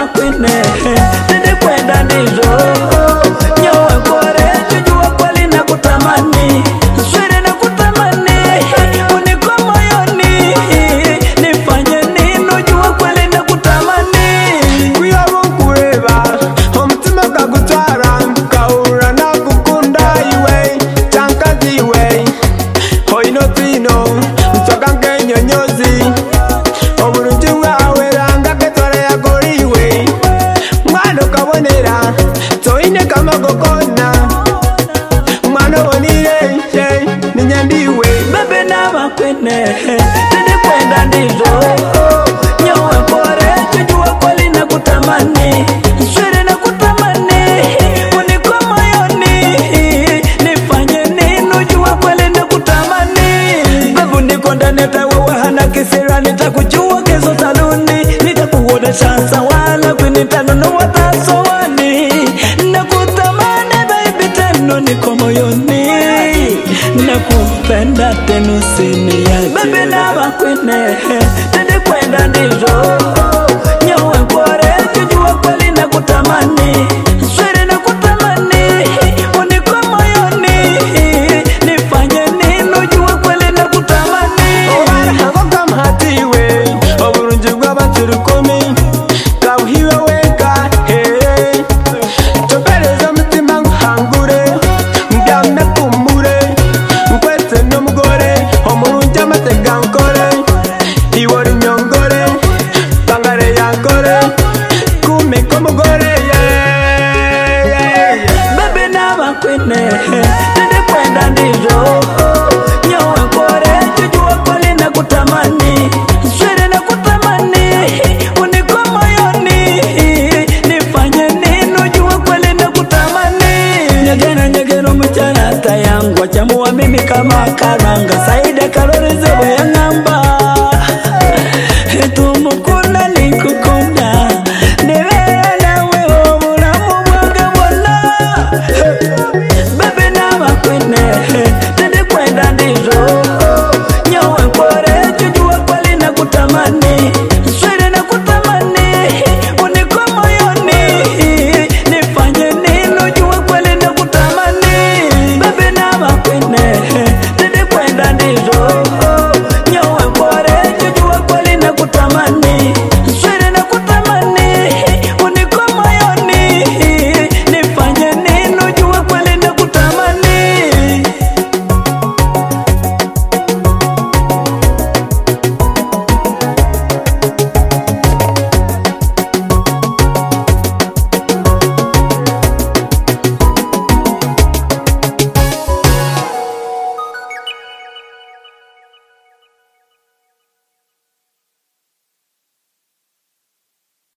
makwene nende kwenda ndizo nyowe kore tujua kweli na kutamani swere na kutamani uniko moyoni nifanye nini jua kweli na kutamani kuyabo kureba omutima kagutwara kaura na kukunda iwe chankazi iwe hoino tino mtoka nkenyonyozi oburunji bwawe ranga ketwara yakoriwe mwana ukabonera toine kama gokona mwana bonire ninyandiwe bebe na makwene nende kwenda ndizo nyowe kore tujua kweli na kutamani swere na kutamani uniko moyoni nifanye nini jua kweli na kutamani bebu niko ndani wewe hana kisira nitakujua kesho saluni nitakuona shansa wala kwinitanunua tasowani nakutamani baby teno niko moyoni nakupenda tenu sini yake bebe na makwene tende kwenda ndizo nyowe kore tujua kweli na kutamani swere na kutamani uniko moyoni nifanye nini jua kweli na kutamani Obarhango kamhatiwe oburunji bw'abaturukumi kabuhiwe weka topereza mutima nguhangure ndyame kumure nkwete n'umugore omurunji amatega nkore iwori nyongore tangare yankore kumika umugore bebe na makwene tende kwenda ndizo